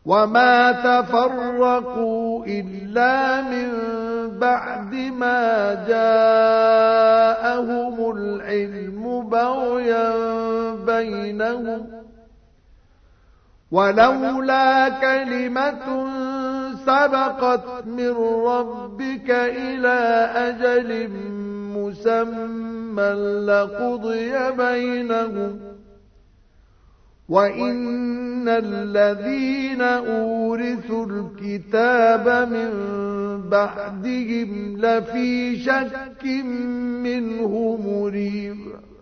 وما تفرقوا إلا من بعد ما جاءهم العلم بغيا بينهم ولولا كلمة سبقت من ربك إلى أجل مسمى لقضي بينهم وإن الذين أورثوا الكتاب من بعدهم لفي شك منه مريب